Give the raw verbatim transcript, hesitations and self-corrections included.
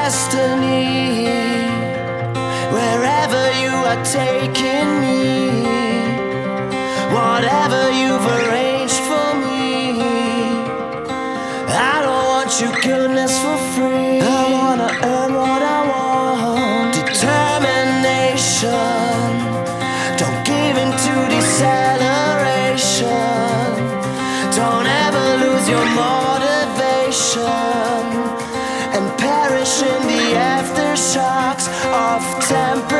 destiny. Wherever you are taking me, whatever you've arranged for me, I don't want your goodness for free. I wanna earn what I want. Determination. Don't give in to deceleration. Don't ever lose your motivation and perish in the aftershocks of temper.